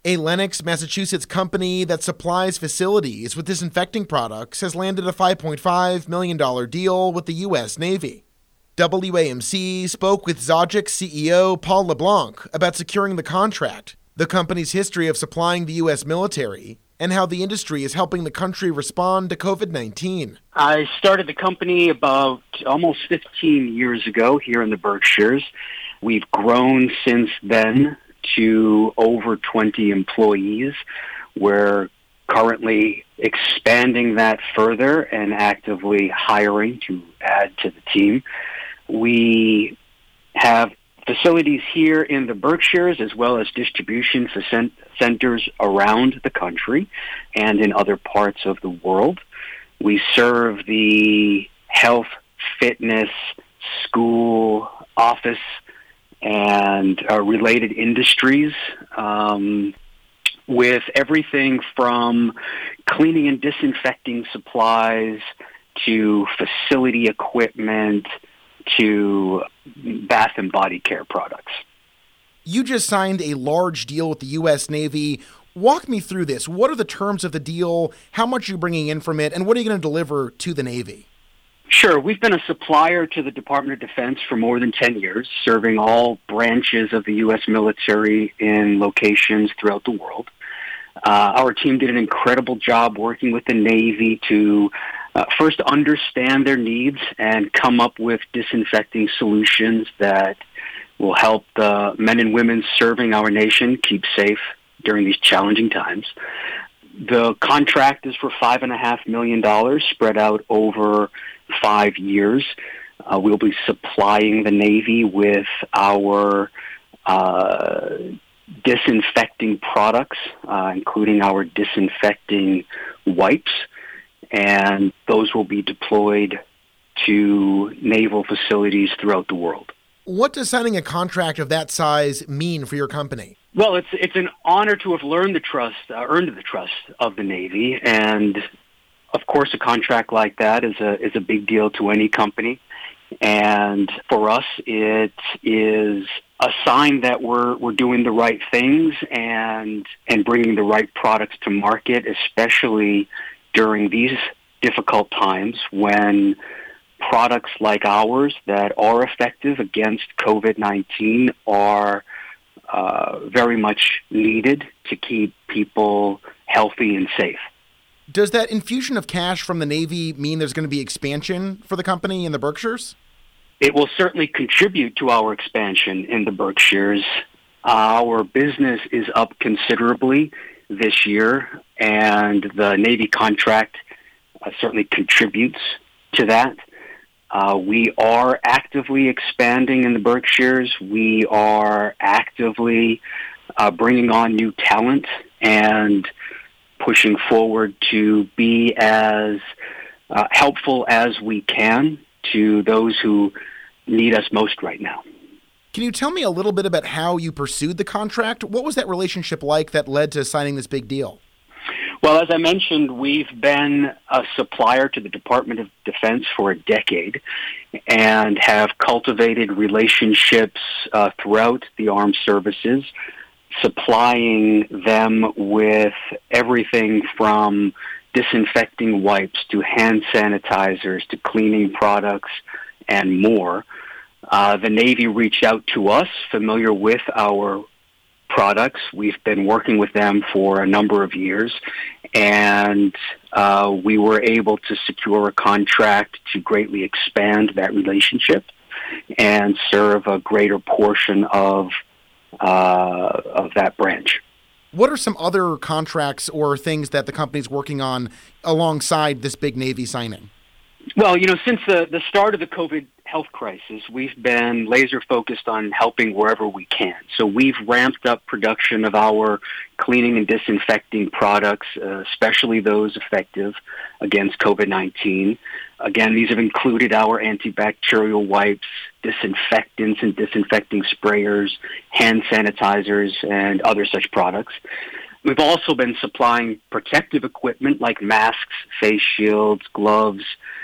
A Lenox, Massachusetts company that supplies facilities with disinfecting products has landed a $5.5 million deal with the U.S. Navy. WAMC spoke with Zajic CEO Paul LeBlanc about securing the contract, the company's history of supplying the U.S. military, and how the industry is helping the country respond to COVID-19. I started the company about almost 15 years ago here in the Berkshires. We've grown since then to over 20 employees. We're currently expanding that further and actively hiring to add to the team. We have facilities here in the Berkshires as well as distribution centers around the country and in other parts of the world. We serve the health, fitness, school, office, and related industries with everything from cleaning and disinfecting supplies to facility equipment to bath and body care products. You just signed a large deal with the U.S. Navy. Walk me through this. What are the terms of the deal? How much are you bringing in from it? And what are you going to deliver to the Navy? Sure. We've been a supplier to the Department of Defense for more than 10 years, serving all branches of the U.S. military in locations throughout the world. Our team did an incredible job working with the Navy to first understand their needs and come up with disinfecting solutions that will help the men and women serving our nation keep safe during these challenging times. The contract is for $5.5 million spread out over 5 years. We'll be supplying the Navy with our disinfecting products, including our disinfecting wipes, and those will be deployed to naval facilities throughout the world. What does signing a contract of that size mean for your company? Well, it's an honor to have earned the trust of the Navy, and of course, a contract like that is a big deal to any company. And for us, it is a sign that we're doing the right things and bringing the right products to market, especially during these difficult times when products like ours that are effective against COVID-19 are very much needed to keep people healthy and safe. Does that infusion of cash from the Navy mean there's going to be expansion for the company in the Berkshires? It will certainly contribute to our expansion in the Berkshires. Our business is up considerably this year, and the Navy contract certainly contributes to that. We are actively expanding in the Berkshires. We are actively bringing on new talent and pushing forward to be as helpful as we can to those who need us most right now. Can you tell me a little bit about how you pursued the contract? What was that relationship like that led to signing this big deal? Well, as I mentioned, we've been a supplier to the Department of Defense for a decade and have cultivated relationships throughout the armed services, supplying them with everything from disinfecting wipes to hand sanitizers to cleaning products and more. The Navy reached out to us, familiar with our products. We've been working with them for a number of years, and we were able to secure a contract to greatly expand that relationship and serve a greater portion of that branch. What are some other contracts or things that the company's working on alongside this big Navy signing? Well, since the start of the COVID health crisis, we've been laser focused on helping wherever we can. So we've ramped up production of our cleaning and disinfecting products, especially those effective against COVID-19. Again, these have included our antibacterial wipes, disinfectants and disinfecting sprayers, hand sanitizers, and other such products. We've also been supplying protective equipment like masks, face shields, gloves,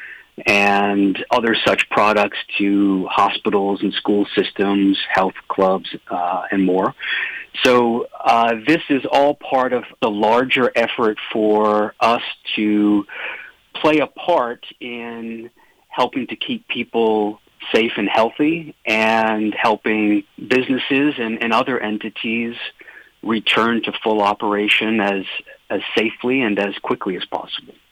and other such products to hospitals and school systems, health clubs, and more. So this is all part of the larger effort for us to play a part in helping to keep people safe and healthy and helping businesses and other entities return to full operation as safely and as quickly as possible.